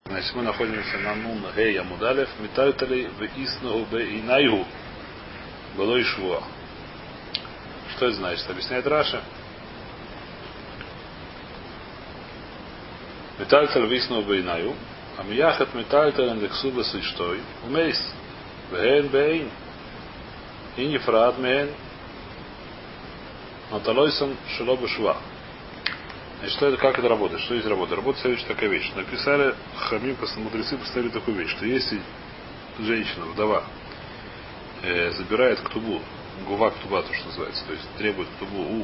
Значит, мы находимся на Нун Гей Амудалев, Метальтали в Исну Б Инайгу было и Швуа. Что это значит? Объясняет Раша. Метальталь в Исну Б Инайгу, Амияхат Метальталь Андексуба Сычтой, Умейс, Бген Бейн, и Нефрад Мен, Наталойсон Шилоба Шва. Значит, что это, как это работает? Что здесь работает? Работает следующая такая вещь. Написали, хамим, мудрецы поставили такую вещь, что если женщина, вдова, забирает ктубу, гува ктуба, то, что называется, то есть требует ктубу у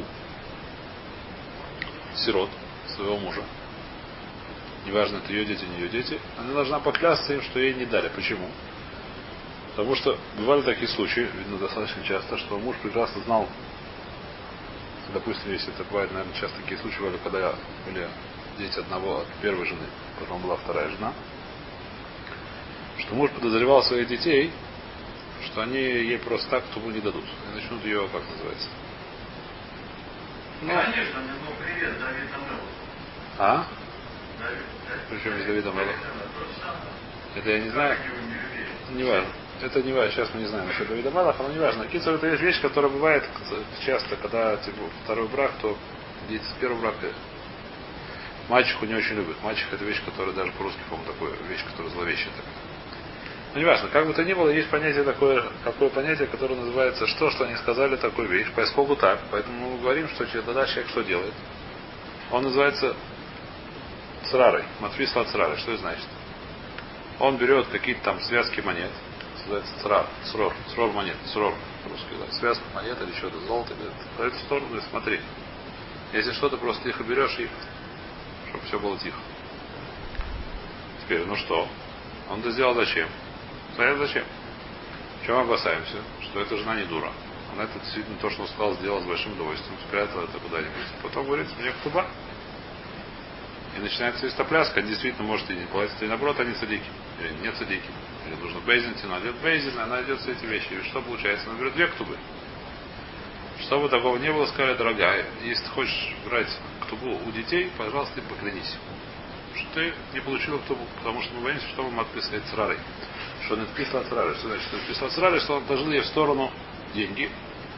сирот своего мужа, неважно, это ее дети, не ее дети, она должна поклясться им, что ей не дали. Почему? Потому что бывали такие случаи, видно достаточно часто, что муж прекрасно знал, допустим, если это бывает, наверное, часто такие случаи были, когда были дети одного от первой жены, потом была вторая жена, что муж подозревал своих детей, что они ей просто так тубу не дадут. И начнут ее, как называется? Ну, конечно, ну, привет, Давид Амелов. А? Давид. Причем здесь Давид Амелов? Это я не знаю. Не важно. Это не важно, сейчас мы не знаем насчет Давида Амелаха, но не важно. Кицур, это есть вещь, которая бывает часто, когда типа, второй брак, то дети с первого брака мальчику не очень любят. Мальчик это вещь, которая даже по-русски, по-моему, такая вещь, которая зловещая такая. Но не важно, как бы то ни было, есть понятие такое понятие, которое называется что они сказали такую вещь, поскольку так. Поэтому мы говорим, что тогда человек что делает? Он называется црарой, матфисла црарой. Что это значит? Он берет какие-то там связки монет, называется црор монет, црор по-русски, да, связка монет или что-то, золото, по эту сторону и смотри. Если что-то просто тихо берешь их, чтобы все было тихо. Теперь, ну что? Он это сделал зачем? Стоят зачем? Чего мы опасаемся? Что эта жена не дура. Она это действительно то, что он сказал, сделала с большим удовольствием, спрятала это куда-нибудь. Потом говорит, мне ктуба. И начинается истопляска, они действительно может и не платить, и наоборот, они цадики. Или нет цадики. Или нужно бейзин, она идет бейзин, она идет все эти вещи. И что получается? Она берет две ктубы. Чтобы такого не было, сказали, дорогая, если ты хочешь брать ктубу у детей, пожалуйста, им поклянись. Что ты не получила ктубу, потому что мы боимся, что он отписывает црарой. Что он отписал црарой. Что значит, что отписал црарой, что он отложил ей в сторону деньги.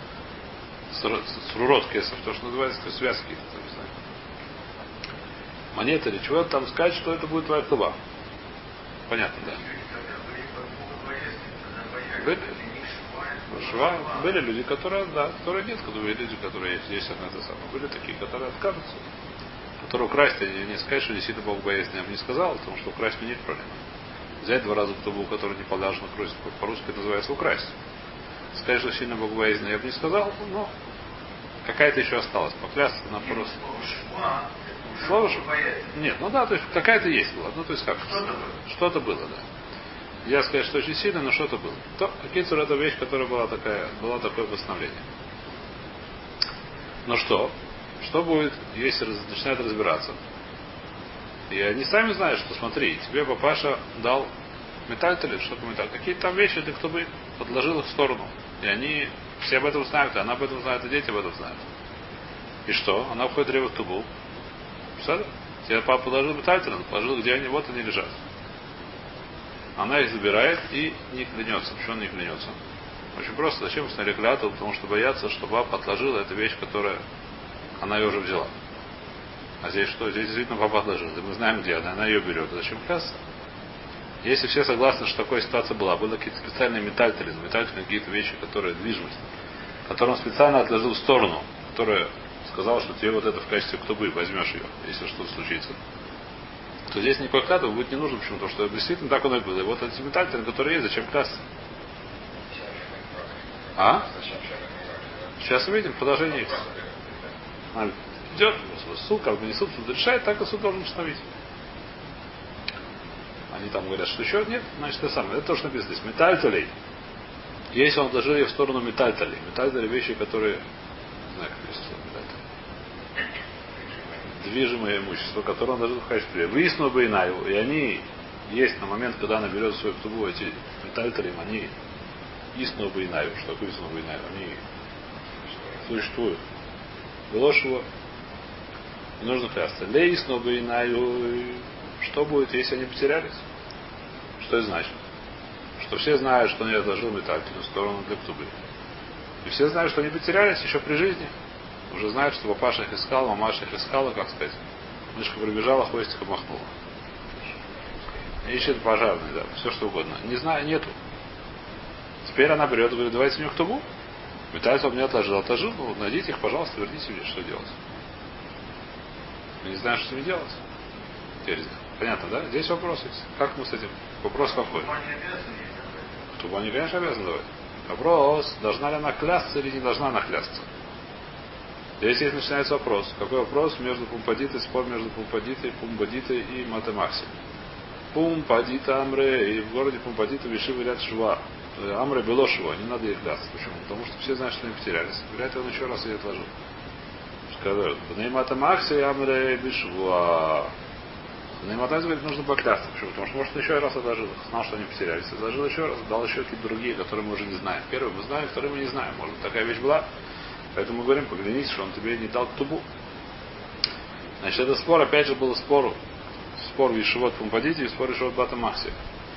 Срурот кесов, то, что называется, то связки. Монеты или чего там сказать, что это будет твоя ктуба. Понятно, да. Были люди, которые, да, которые нет, которые люди, которые есть одно это самое. Были такие, которые откажутся. Которые украсть, они не скажут, что действительно Бог боязнь, я бы не сказал, потому что украсть не есть проблема. Взять два раза ктубу, который не положено кровь, по-русски это называется украсть. Сказать, что сильно Бог боязнь, я бы не сказал, но какая-то еще осталась. Поклясться на просто. Слово же? Нет, ну да, то есть какая-то есть была. Ну, то есть как? Что-то было, да. Я сказать, что очень сильно, но что-то было. То, Кицур, это вещь, которая была такое постановление. Ну что? Что будет, если начинают разбираться? И они сами знают, что смотри, тебе папаша дал метальтали, что металл. Какие-то там вещи, ты кто бы подложил их в сторону. И они все об этом знают, и она об этом знает, и дети об этом знают. И что? Она входит в реву тубу. Все? Тебе папа положил метальтали, он положил, где они, вот они лежат. Она их забирает и не клянется. Почему он не клянется? Очень просто. Зачем установили клятву? Потому что боятся, что папа отложила эту вещь, которая она ее уже взяла. А здесь что? Здесь действительно папа отложил. И мы знаем, где она ее берет. Зачем клясться? Если все согласны, что такая ситуация была, были какие-то специальные метальтали, какие-то вещи, которые движимость, которые он специально отложил в сторону, которая сказала, что тебе вот это в качестве ктубы возьмешь ее, если что-то случится, то здесь никакой клятвы будет не нужно. Почему? Потому что действительно так оно и было. И вот эти метальтали, которые есть, зачем клясться? А? Сейчас увидим, продолжение есть. Идет суд, как бы не суд решает, так и суд должен установить. Они там говорят, что еще нет, значит это самое. Это то, что написано здесь. Метальталей. Если он отложил ее в сторону метальталей. Метальтали вещи, которые, не знаю, как есть метальтали. Движимое имущество, которое он должен в качестве. Выяснил бы инаю. И они есть на момент, когда она берет свою ктубу, эти метальтали, они истину бы инаю. Что такое истину бы инаю? Они существуют. Было его. Не нужно клясться. Лейсно бы инаю. Что будет, если они потерялись? Что это значит? Что все знают, что он отложил метательную сторону для ктубы. И все знают, что они потерялись еще при жизни. Уже знают, что папаша их искал, мамаша их искала, как сказать. Мышка прибежала, хвостиком махнула. Ищет пожарный, да, все что угодно. Не знаю, нету. Теперь она берет и говорит, давайте мне ктубу. Метательную он мне отложил. Отложил, ну, найдите их, пожалуйста, верните мне, что делать. Мы не знаем, что с ними делать. Теперь, понятно, да? Здесь вопрос есть. Как мы с этим? Вопрос какой? Ктубу они, конечно, обязаны давать. Вопрос, должна ли она клясться или не должна она клясться. Здесь начинается вопрос. Какой вопрос между Пумпадитой, спор между Пумпадитой, Пумбадитой и Матемакси. Пумпадита Амре, и в городе Пумпадита вишивы ряд шва. Амре было шва, не надо ей клясться. Почему? Потому что все знают, что они потерялись. Вряд ли он еще раз ее отложил. Сказал, Матемакси Амре бишва. Матемакси говорит, нужно поклясться. Почему? Потому что, может, он еще раз отложил их. Знал, что они потерялись. Отложил еще раз, дал еще какие-то другие, которые мы уже не знаем. Первый мы знаем, второй мы не знаем. Может быть, такая вещь была. Поэтому мы говорим, поглянись, что он тебе не дал ктубу. Значит, это спор, опять же, был спор в Ешивот Пумпадите и спор в Ешивот Бата Махсе.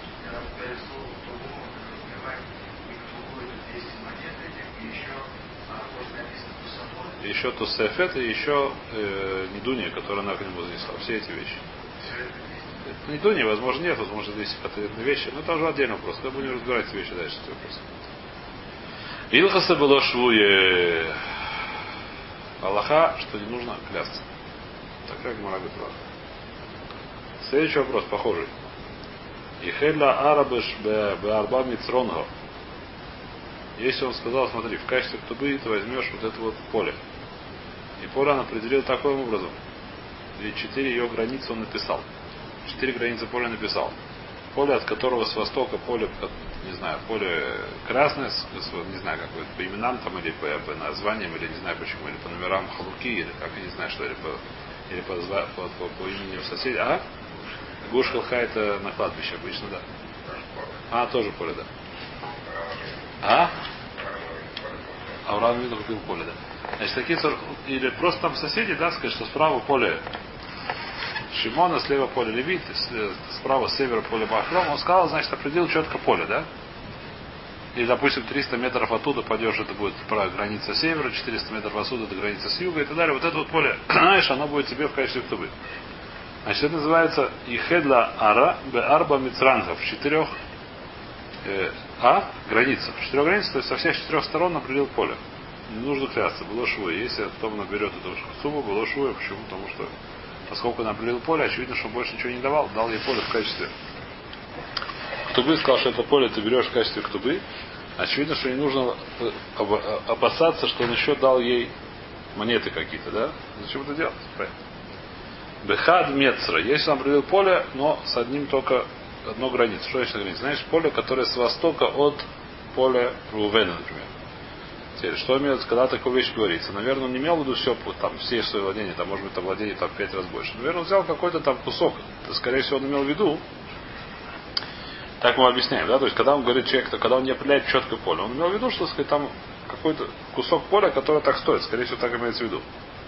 Еще Тусефет и еще Недуния, которая на нему занесла. Все эти вещи. Недуния, возможно, нет, возможно, здесь ответные вещи, но это уже отдельный вопрос. Мы будем разбирать эти вещи дальше. Илхаса было швуе. Аллаха, что не нужно клясться. Такая гемора говорит. Следующий вопрос, похожий. Ихедла арабыш беарба мицронго. Если он сказал, смотри, в качестве ктубы ты возьмешь вот это вот поле. И поле он определил таким образом. И 4 ее границы он написал. 4 границы поля написал. Поле, от которого с востока поле, не знаю, поле красное, не знаю, как бы по именам там, или по названиям, или не знаю почему, или по номерам халуки, или как, я не знаю, что, или по имени соседей. А? Гуш Халха это на кладбище обычно, да. А, тоже поле, да. А? Авраам видел, купил поле, да. Значит, такие, или просто там соседи, да, сказать, что справа поле Шимона, слева поле Левит, справа с севера поле Бахром. Он сказал, значит, определил четко поле, да? И, допустим, 300 метров оттуда пойдешь, это будет граница севера, 400 метров отсюда это граница с юга и так далее. Вот это вот поле, знаешь, оно будет тебе в качестве ктубы. Значит, это называется Ихедла Ара Беарба Мицрангов. В 4 границах. В 4 границах, то есть со всех 4 сторон определил поле. Не нужно клясться, было швы. Если потом наберет эту ктубу, было швы. Почему? Потому что поскольку он определил поле, очевидно, что он больше ничего не давал, дал ей поле в качестве ктубы, сказал, что это поле ты берешь в качестве ктубы. Очевидно, что не нужно опасаться, что он еще дал ей монеты какие-то, да? Зачем это делать? Бехад Мецра. Если он определил поле, но с одним только одной границей. Что значит граница? Знаешь, поле, которое с востока от поля Рувена, например. Теперь, что имеется, когда такую вещь говорится? Наверное, он не имел в виду все, там, все свои владения, там, может быть, там владение там, в 5 раз больше. Наверное, он взял какой-то там кусок. Это, скорее всего, он имел в виду. Так мы объясняем, да? То есть, когда он говорит человек, когда он не определяет четкое поле, он имел в виду, что, сказать, там какой-то кусок поля, который так стоит. Скорее всего, так имеется в виду.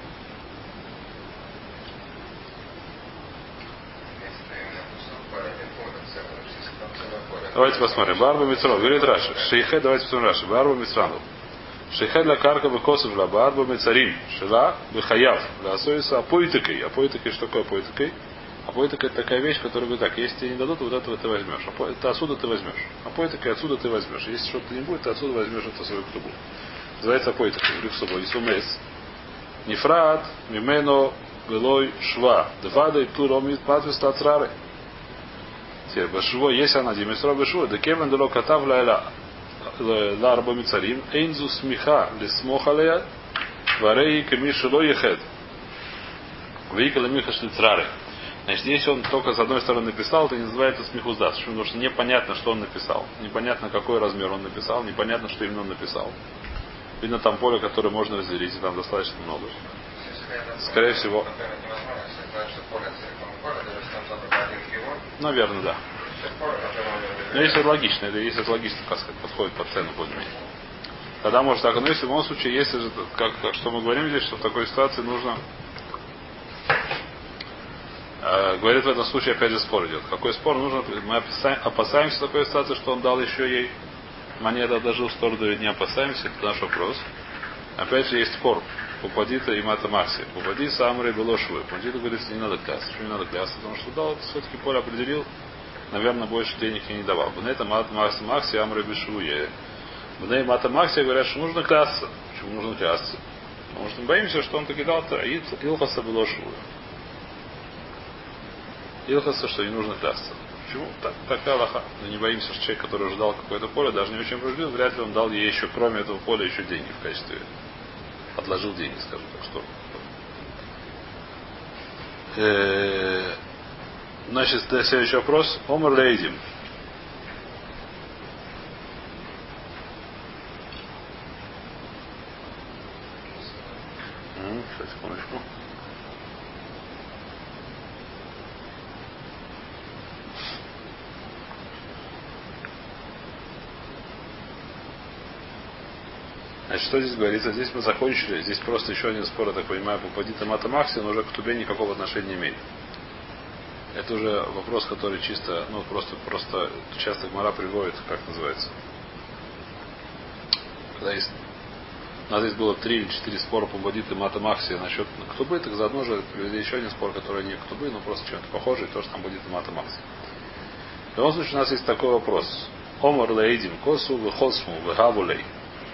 Давайте посмотрим. Барба Мицрон. Говорит Раши. Шейхед, давайте посмотрим Раши. Барба Мицрану. Шейхед ла карка бекосов ла барба мицарим. Шила бехаяв. Ла асоиса апоитыкой. Апоитыкой, что такое апоитыкой? Апоитыка это такая вещь, которая говорит так, если тебе не дадут, вот этого ты возьмешь. Это отсюда ты возьмешь. Апоитыкой отсюда ты возьмешь. Если что-то не будет, ты отсюда возьмешь это свою ктубу. Называется апоитыкой. Говорит собой. Исумес. Нефрат, мимено, белой, шва. Двадой, туромит, патвис, тацрары. Башво, если она димисро башво, да кевен дело катав лайла ларба мицарим, эйнзу смеха лисмохалея, варей камишило ехед. Выикала миха шлицрары. Значит, если он только с одной стороны написал, это не называется смехуздас. Потому что непонятно, что он написал. Непонятно, какой размер он написал. Непонятно, что именно он написал. Видно, там поле, которое можно разделить, и там достаточно много. Скорее всего. Наверное, да. Но если это логично, как сказать, подходит под цену более-менее. Тогда может так, но если в любом случае, если же, как что мы говорим здесь, что в такой ситуации нужно Говорит, в этом случае опять же спор идет. Какой спор нужно? Мы опасаемся такой ситуации, что он дал еще ей монету, отложил в сторону и не опасаемся. Это наш вопрос. Опять же есть спор. Пупадита и Мата Макси. Пупадиса Амры было швы. Пупадита говорит, что не надо клясться. Почему не надо клясться? Потому что дал, все-таки поле определил, наверное, больше денег я не давал. В этом Мата Макси Амры Бешуе. В ней Мата Макси говорят, что нужно клясться. Почему нужно клясться? Потому что мы боимся, что он таки дал Илхаса было швы. Илхаса, что не нужно клясться. Почему? Такая Аллаха. Мы не боимся, что человек, который уже дал какое-то поле, даже не очень прожил, вряд ли он дал ей еще, кроме этого поля, еще деньги в качестве. Отложил деньги, скажем так, что. Значит, следующий вопрос. Омар Лейдим. Сейчас, секундочку. Значит, что здесь говорится? Здесь мы закончили. Здесь просто еще один спор, я так понимаю, по Падита Мата Макси, но уже к Тубе никакого отношения не имеет. Это уже вопрос, который чисто, просто часто Гмара приводит, как называется. Когда есть, у нас здесь было 3 или 4 спора по Падита Мата Макси насчет Ктубы, так заодно же привели еще один спор, который не Ктубы, но просто чем-то похожий, то, что там Падита Мата Макси. В любом случае у нас есть такой вопрос. Омар Лейдим Косу Вехосму Вехавулей.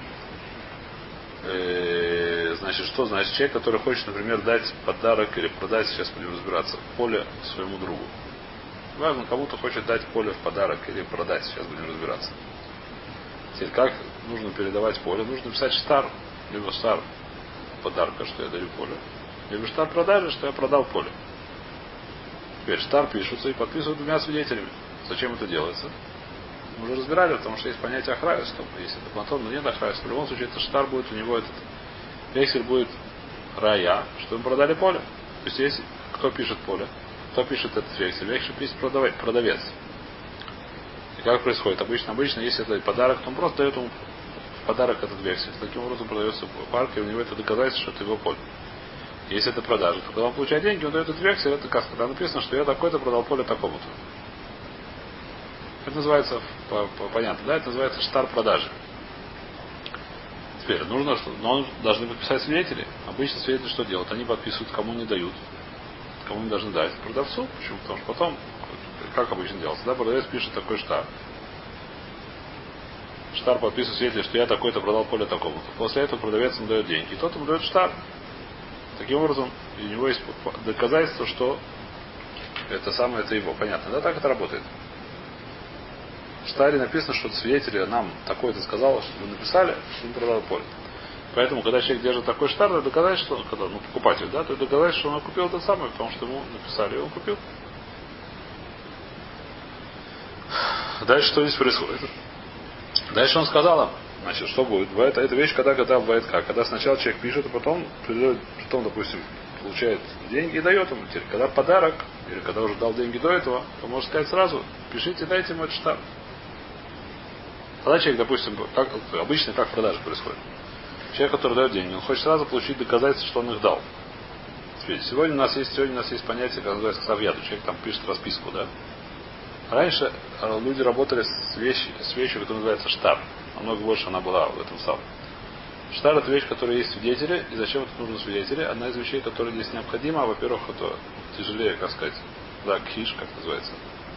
Значит, что значит человек, который хочет, например, дать подарок или продать, сейчас будем разбираться, поле своему другу. Важно, кому-то хочет дать поле в подарок или продать, сейчас будем разбираться. Теперь, как нужно передавать поле? Нужно писать штар, либо штар подарка, что я даю поле, либо штар продажи, что я продал поле. Теперь штар пишутся и подписывают 2 свидетелями. Зачем это делается? Мы уже разбирали, потому что есть понятие охрайства. Если это платон, но нет охрайства. В любом случае, это штар будет у него, этот вексель будет рая, что мы продали поле. То есть, если кто пишет поле, кто пишет этот вексель, вексель пишет продавец. И как происходит? Обычно, если это подарок, то он просто дает ему в подарок этот вексель. Таким образом продается парк, и у него это доказательство, что это его поле. Если это продажа, то когда он получает деньги, он дает этот вексель, это как когда написано, что я такой-то продал поле такому-то. Это называется, понятно, да? Это называется штар продажи. Теперь, нужно, но должны подписать свидетели. Обычно свидетели что делают? Они подписывают, кому не дают. Кому не должны дать? Продавцу. Почему? Потому что потом, как обычно делается, да? Продавец пишет такой штар. Штар подписывает свидетели, что я такой-то продал поле такому-то. После этого продавец ему дает деньги. И тот ему дает штар. Таким образом, у него есть доказательство, что это самое, это его. Понятно, да? Так это работает. В штаре написано, что свидетели нам такое-то сказал, что вы написали, что он продал поле. Поэтому, когда человек держит такой штар, это доказать, что покупатель, да, то это доказать, что он купил это самое, потому что ему написали, и он купил. Дальше что здесь происходит? Дальше он сказал, значит, что будет? Бывает, это вещь, когда бывает как? Когда сначала человек пишет, а потом, допустим, получает деньги и дает ему. Теперь, когда подарок, или когда уже дал деньги до этого, то можно сказать сразу, пишите, дайте ему этот штар. Тогда человек, допустим, обычно как в продаже происходит. Человек, который дает деньги, он хочет сразу получить доказательство, что он их дал. Теперь, сегодня у нас есть понятие, как называется ксавьяду. Человек там пишет расписку, да. Раньше люди работали с вещью, которая называется штар. Намного больше она была в этом самом. Штар — это вещь, в которой есть свидетели. И зачем это нужно свидетели? Одна из вещей, которая здесь необходима, во-первых, это тяжелее, как сказать, да, кхиш, как называется.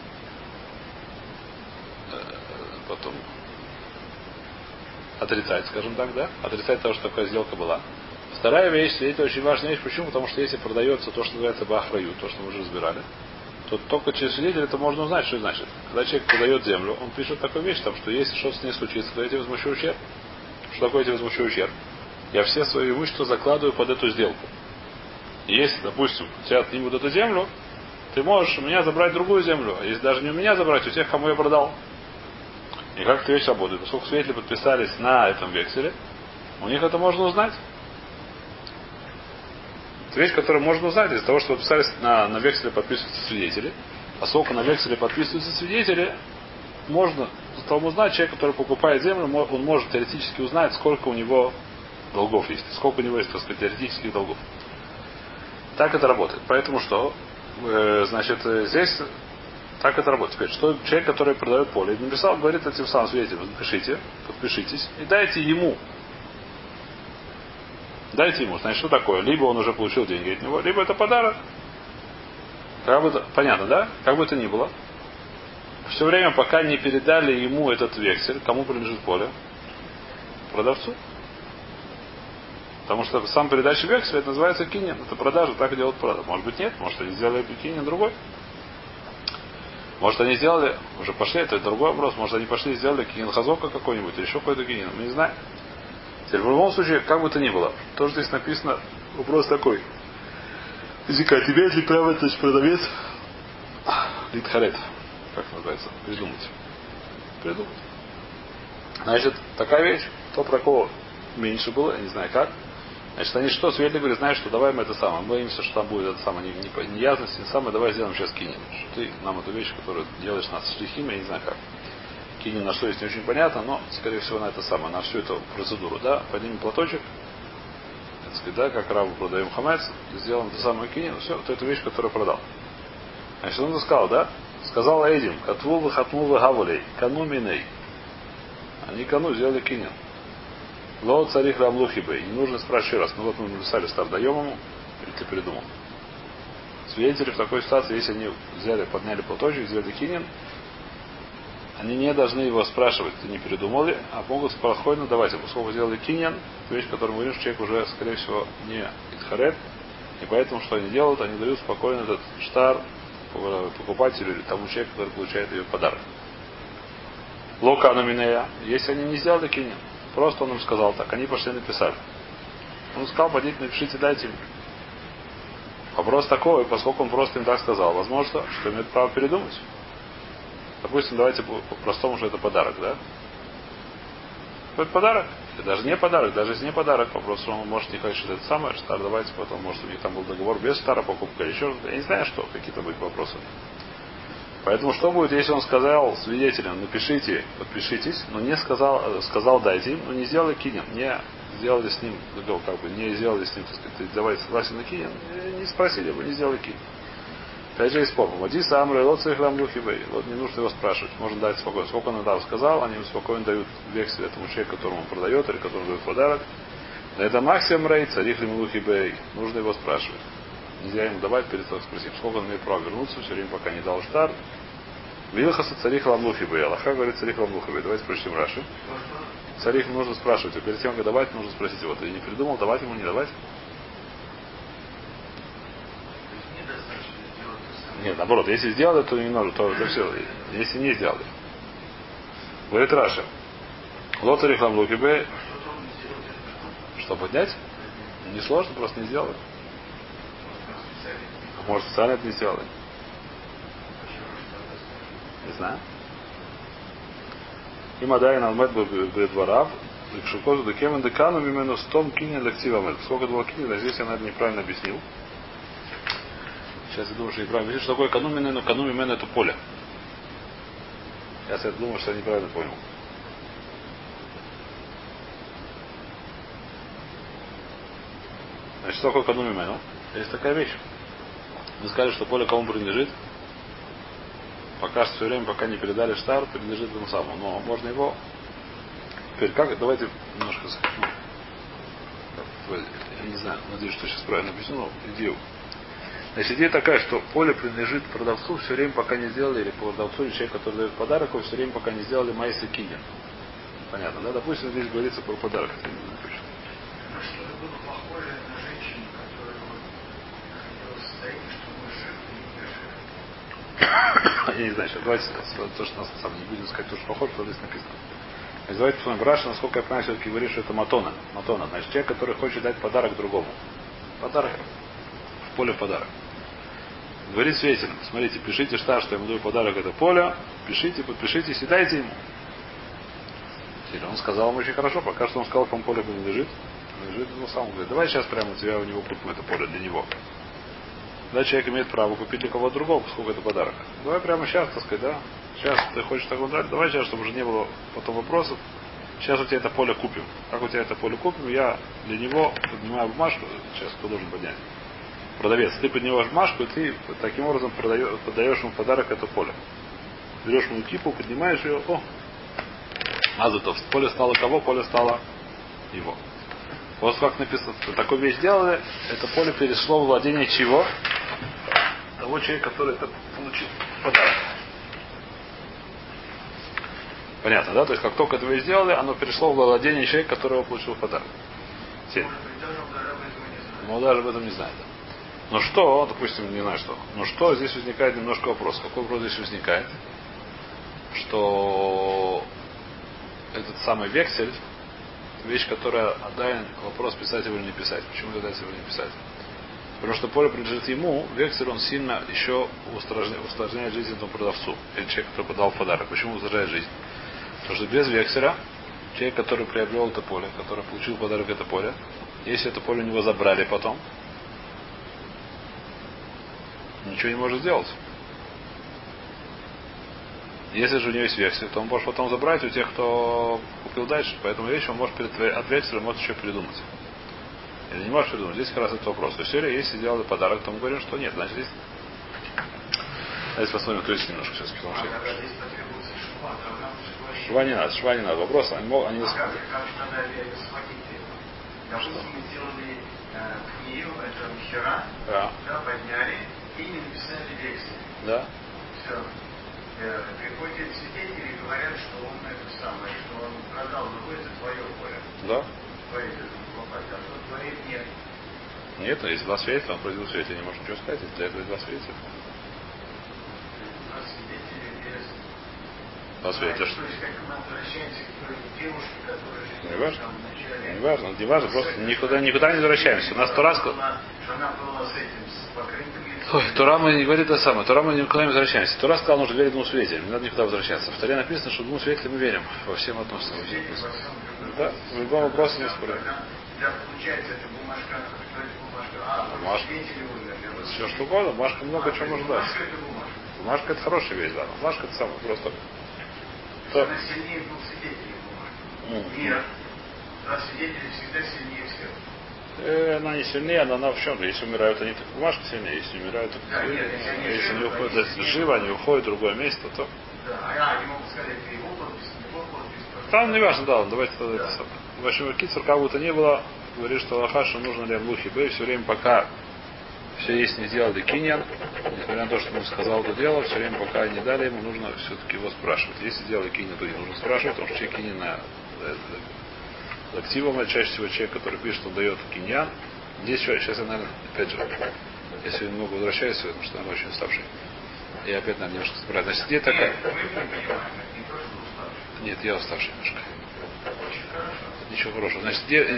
Потом отрицать, скажем так, да? Отрицать того, что такая сделка была. Вторая вещь, свидетель, очень важная вещь. Почему? Потому что если продается то, что называется бахраю, то, что мы уже разбирали, то только через свидетеля это можно узнать, что значит. Когда человек продает землю, он пишет такую вещь, там, что если что-то с ней случится, то я тебе возмущу ущерб. Что такое я тебе возмущу ущерб? Я все свои имущества закладываю под эту сделку. И если, допустим, у тебя отнимут эту землю, ты можешь у меня забрать другую землю. А если даже не у меня забрать, у тех, кому я продал. И как эта вещь работает? Поскольку свидетели подписались на этом векселе, у них это можно узнать. Это вещь, которую можно узнать из-за того, что подписались на векселе подписываются свидетели. Поскольку на векселе подписываются свидетели, можно потом узнать, человек, который покупает землю, он может теоретически узнать, сколько у него долгов есть. Сколько у него есть, так сказать, теоретических долгов. Так это работает. Поэтому что? Значит, здесь так это работает. Теперь, что человек, который продает поле, написал, говорит этим самым свидетелям, напишите, подпишитесь и дайте ему. Дайте ему. Значит, что такое? Либо он уже получил деньги от него, либо это подарок. Как бы это, понятно, да? Как бы это ни было. Все время, пока не передали ему этот вексель, кому принадлежит поле? Продавцу. Потому что сам передача векселя, это называется киньян. Это продажа, так делают продажу. Может быть нет, может они сделали киньян другой. Может они сделали, уже пошли, это другой вопрос, может они пошли и сделали киньян хазока какой-нибудь, или еще какой-то киньян, мы не знаем. Теперь в любом случае, как бы то ни было, тоже здесь написано, вопрос такой. Языка, имеет ли право, то есть продавец, литхарет, как называется, придумать. Придумать. Значит, такая вещь, то про кого меньше было, я не знаю как. Значит, они что, свидетели говорят, знаешь, что давай мы это самое, мы боимся, что там будет это самое неясность, не самое, давай сделаем сейчас кинем. Что ты нам эту вещь, которую делаешь нас шлихим, я не знаю как. Кинем на что есть не очень понятно, но, скорее всего, на это самое, на всю эту процедуру, да, поднимем платочек, так сказать, да, как рабу продаем хамец, сделаем это самое кинем, все, вот эту вещь, которую продал. Значит, он сказал, да, сказал Эдим, катву хатму гавулей, кану миней. Они кану сделали кинем. Ло царих рамлухибей. Не нужно спрашивать раз. Ну вот мы написали стар даем ему, или ты придумал. Свидетели в такой ситуации, если они взяли, подняли платочек, сделали кинин, они не должны его спрашивать, ты не передумал ли, а могут спокойно давать. Поскольку сделали кинин, это вещь, которую мы говорим, что человек уже, скорее всего, не итхарет, и поэтому, что они делают, они дают спокойно этот штар покупателю или тому человеку, который получает ее подарок. Лока номинея. Если они не сделали кинин, просто он им сказал так, они пошли написали. Он сказал, пойдите, напишите, дайте им. Вопрос такой, поскольку он просто им так сказал, возможно, что имеет право передумать. Допустим, давайте по-простому, что это подарок, да? Это подарок. Это даже не подарок, даже если не подарок, вопрос, что он может не хочет, что это самое, что давайте потом, может, у них там был договор без стара покупка или еще что-то. Я не знаю, что, какие-то будут вопросы. Поэтому что будет, если он сказал свидетелям, напишите, подпишитесь, но не сказал дайте им, но не сделали кинем, не сделали с ним, как бы, не сделали с ним, так сказать, давайте согласен на кинем, не спросили бы, не сделали кинем. Опять же есть спор. Мадиса Амры, вот своих рамлюхибей. Вот не нужно его спрашивать. Можно дать спокойно. Сколько он дал, сказал, они ему спокойно дают вексель этому человеку, которому он продает, или которому дает подарок. На это максимум рей, царих рамлюхибей. Нужно его спрашивать. Нельзя ему давать перед того спросить, сколько он имеет право вернуться, все время пока не дал штар. Вилхаса царих ламлухибей. Аллаха говорит царих ламлухибей. Давайте прочтем Раши. Царих нужно спрашивать. А перед тем, как давать, нужно спросить его. Ты не придумал, давать ему, не давать? Нет, наоборот, если сделали, то не нужно, то это все. Если не сделали. Говорит Раша. Лотарих ламлухибей. Что поднять? Не сложно, просто не сделали. Может, специально это не сделали. Не знаю. И Мадайн Алмед Бредварав, Шукозу Декемен Декану именно с том кине лективамед. Сколько это было кине, да здесь я, наверное, неправильно объяснил. Сейчас я думаю, что неправильно объяснил, что такое канумине, но канумимен это поле. Сейчас я думаю, что я неправильно понял. Значит, что такое канумимену? Есть такая вещь. Мы сказали, что поле кому принадлежит. Пока что все время, пока не передали штар, принадлежит ему самому. Но можно его... Теперь как? Давайте немножко... Я не знаю, надеюсь, что сейчас правильно объясню, но идею. Значит, идея такая, что поле принадлежит продавцу все время, пока не сделали, или продавцу, или человеку, который дает подарок, все время, пока не сделали майса киньян. Понятно, да? Допустим, здесь говорится про подарок. Это не знаю точно. Что это было похоже на женщину, которая находилась в состоянии, что мы жив или не жив. Я не знаю, сейчас давайте то, что нас сам не будем сказать, то, что похоже, что здесь написано. Значит, давайте посмотрим. Раша, насколько я понимаю, все-таки говорит, что это матона. Матона. Значит, человек, который хочет дать подарок другому. Подарок. В поле подарок. Говорит свидетелям, смотрите, пишите штар, что я ему даю подарок, это поле, пишите, подпишитесь и дайте ему. Или он сказал ему очень хорошо, пока что он сказал, кому поле принадлежит. Принадлежит ему сам. Он говорит, давай сейчас прямо у тебя у него купим это поле для него. Да, человек имеет право купить для кого-то другого, поскольку это подарок. Давай прямо сейчас, так сказать, да. Сейчас ты хочешь такого дать, давай сейчас, чтобы уже не было потом вопросов. Сейчас у тебя это поле купим. Как у тебя это поле купим, я для него поднимаю бумажку, сейчас кто должен поднять. продавец, ты поднимаешь бумажку, и ты таким образом подаешь ему в подарок это поле. Берешь ему кипу, поднимаешь ее, Азутов. Поле стало кого? Поле стало его. Вот как написано, такую вещь делали, это поле перешло в владение чего? Того человека, который это получил подарок. Понятно, да? То есть как только это вещь сделали, оно перешло в владение человека, которого получил подарок. Но даже об этом не знает. Но что, допустим, не знаю что. Но что, здесь возникает немножко вопрос. Какой вопрос здесь возникает? Что этот самый вексель, вещь, которая отдает вопрос, писать его или не писать. Почему отдать его или не писать? Потому что поле принадлежит ему, вексель он сильно еще усложняет жизнь этому продавцу. Или человек, который подал подарок. Почему усложняет жизнь? Потому что без векселя, человек, который приобрел это поле, который получил подарок это поле, если это поле у него забрали потом, ничего не может сделать. Если же у него есть вексель, то он может потом забрать у тех, кто купил дальше. Поэтому вещь он может от векселя может еще передумать. Или не можешь передумать. Здесь как раз этот вопрос. То есть, если сделали подарок, то мы говорим, что нет. Значит, здесь... Давайте посмотрим, кто есть немножко сейчас. Потому что... Шва не надо, шва не надо. Вопрос, они не допустим, мы сделали книгу, это вчера, подняли и не написали вексель. Да. Все. Приходят свидетели и говорят, что он это самое, что он продал, но это твое поле. Да. Твое покупатель, а то твое нет. Нет, но если два свидетеля, он произвел свидетеля, не может ничего сказать, если для этого два свидетеля. Два свидетеля без... Два свидетеля. То есть, как мы возвращаемся к той девушке, которая живет не важно. в начале. Не важно, просто никуда не возвращаемся. У нас Тора... Что она была с этим, с покрытым лицом. Ой, Тора мы не говорит это самое. Тора мы никуда не возвращаемся. Тора сказал, нужно верить двум свидетелям. Не надо никуда возвращаться. В Торе написано, что двум свидетелям мы верим. Во всем относится. Да, в любом вопросе не спорим. Да, получается, это бумажка, свидетели умерли. Все что угодно, бумажка много чего может дать. Бумажка это бумажка. Бумажка это хорошая вещь, да. Бумажка это самое просто. Она сильнее двух свидетелей бумажки. Нет. Два свидетеля всегда сильнее всех. Она не сильнее, она в чем-то. Если умирают они, так бумажка сильнее. Если умирают, так если они уходят, если живы, они уходят в другое место, то. Да, они могут сказать, его подпись, его подпись. Там не важно, да, давайте тогда это самое. В общем, Кицур, как будто не было, говорит, что Аллаха, нужно ли Амлухи Бэй, все время пока все есть не сделали киньян, несмотря на то, что он сказал это дело, все время пока не дали ему, нужно все-таки его спрашивать. Если сделали киньян, то не нужно спрашивать, потому что человек киньян на активом, чаще всего человек, который пишет, он дает киньян. Здесь сейчас я, наверное, опять же, я сегодня много возвращаюсь, потому что, наверное, очень уставший. Я опять, наверное, немножко собираюсь. Значит, где такая... Нет, я уставший немножко. Ничего хорошего. Значит,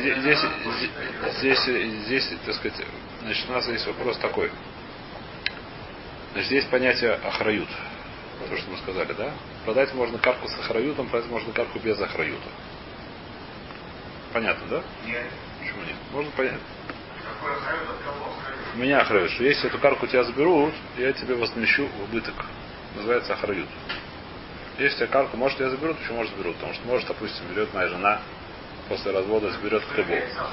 здесь, так сказать, значит, у нас есть вопрос такой. Значит, здесь понятие охрают. То, что мы сказали, да? Продать можно карку с охраютом, продать можно карку без охраюта. Понятно, да? Нет. Почему нет? Можно понять. Какой охрают, от кого охрают? Меня охрают, что если эту карку у тебя заберут, я тебе возмещу в убыток. Называется охрают. Если тебя карку, может, тебя заберут, почему может заберут? Потому что, может, допустим, берет моя жена, после развода заберет хлебу.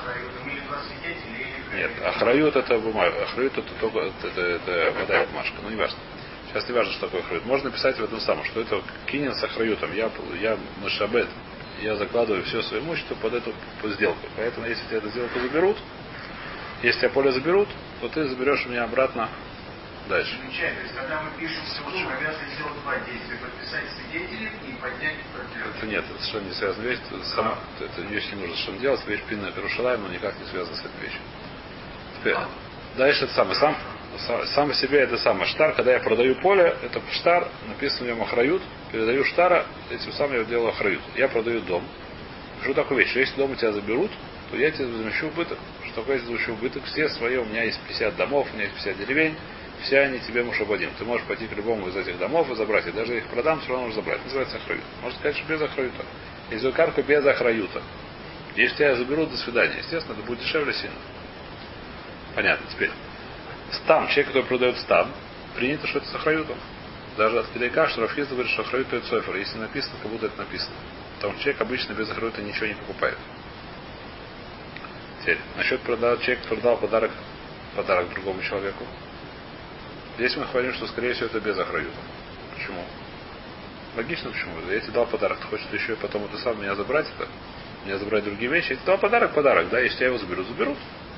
Нет, охрают это бумага. Охрают это только это вода и бумажка. Ну, не важно. Сейчас не важно, что такое охрают. Можно написать в этом самом, что это кинен с охраютом. Я машабет. Я закладываю все свое имущество под эту сделку. Поэтому, если тебя эту сделку заберут, если тебя поле заберут, то ты заберешь у меня обратно дальше. Замечательно. То есть, когда мы пишем суду, мы обязаны сделать два действия. Подписать свидетелей и поднять продлёнку. Это нет, это совершенно не связано. Вещь, это вещь не нужно совершенно делать. Вещь пинная Перушалаем, но никак не связана с этой вещью. Теперь, дальше это самое. Сам по себе это самое. Штар, когда я продаю поле, это штар, написано в нем охрают, передаю штара, этим самым я делаю охрают. Я продаю дом. Пишу такую вещь, что если дом у тебя заберут, то я тебе возмещу убыток. Что такое возмещу убыток? Все свои, у меня есть 50 домов, у меня есть 50 деревень, все они тебе мушабадим. Ты можешь пойти к любому из этих домов и забрать. И даже их продам, все равно нужно забрать. Называется охрают. Можно сказать, что без охраюта. Если карку без охраюта. Если тебя заберут, до свидания. Естественно, это будет дешевле сильно. Понятно. Теперь. Стам, человек, который продает стам, принято, что это с охраютом. Даже от Кидайка, что Рафхиз говорит, что охрают это цойфер. Если написано, как будто это написано. Потому что человек обычно без охраюта ничего не покупает. Теперь, насчет человека продал подарок подарок другому человеку. Здесь мы говорим, что скорее всего это без охраюта. Почему? Логично почему? Я тебе дал подарок, ты хочешь еще и потом это сам меня забрать это? Меня забрать другие вещи? Я тебе дал подарок, да, если я его заберут.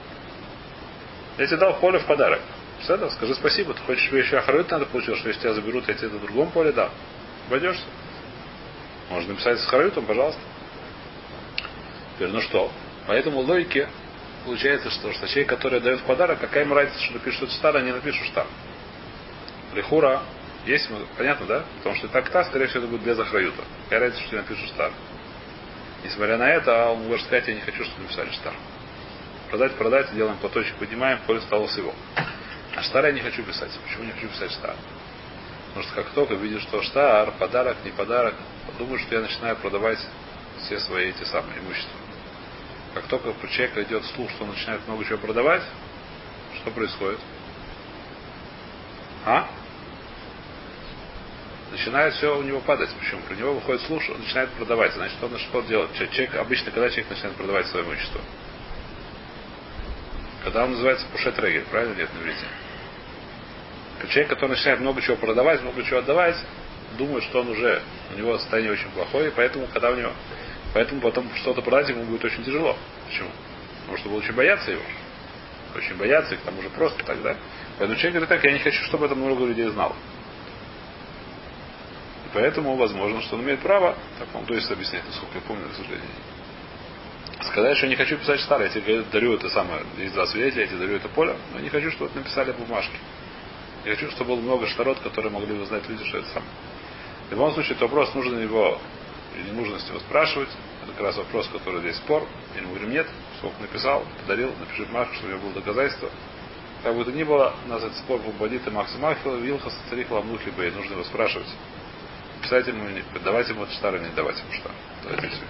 Я тебе дал поле в подарок. Все, скажи спасибо, ты хочешь еще охрают надо получил, что если тебя заберут, я тебе на другом поле дам. Обойдешься. Можно написать с охраютом, пожалуйста. Теперь, ну что? По этому логике получается, что человек, который дает подарок, какая ему разница, что напишут штар, а не напишут штар. Лихура есть, понятно, да? Потому что так, скорее всего, это будет без охраюта. Какая разница, что я напишу штар. Несмотря на это, он может сказать, я не хочу, чтобы написали штар. Продать, делаем платочек, поднимаем, поле стало всего. А штар я не хочу писать. Почему не хочу писать штар? Потому что как только видишь, что штар, подарок, не подарок, подумают, что я начинаю продавать все свои эти самые имущества. Как только у человека идет слух, что он начинает много чего продавать, что происходит? Начинает все у него падать. Почему? При него выходит слух, он начинает продавать. Значит, он что делает? Человек, обычно, когда человек начинает продавать свое имущество? Когда он называется пушет регель, правильно? Нет, на иврите. Человек, который начинает много чего продавать, много чего отдавать, думает, что он уже, у него состояние очень плохое, и поэтому, поэтому потом что-то продать ему будет очень тяжело. Почему? Потому что будет очень бояться его. Очень бояться, и к тому же просто тогда. Поэтому человек говорит так, я не хочу, чтобы это много людей знало. И поэтому возможно, что он имеет право, так он то есть объясняет, насколько я помню, к сожалению. Сказать, что я не хочу писать старое, я тебе дарю это самое, есть два свидетеля, я тебе дарю это поле, но не хочу, чтобы это написали бумажки. Я хочу, чтобы было много шторот, которые могли бы знать люди, что это самое. В любом случае, этот вопрос, нужно его или не нужно с него спрашивать. Это как раз вопрос, который здесь спор. Я ему говорю, нет, сколько написал, подарил, напиши бумажку, чтобы у меня было доказательство. Как бы то ни было, у нас этот спор бомбадит и Макс Махил, Вилхас, Царихла, Амнухлиба, и нужно его спрашивать. Писать ему, давать ему это штар или не давать ему штар. Давайте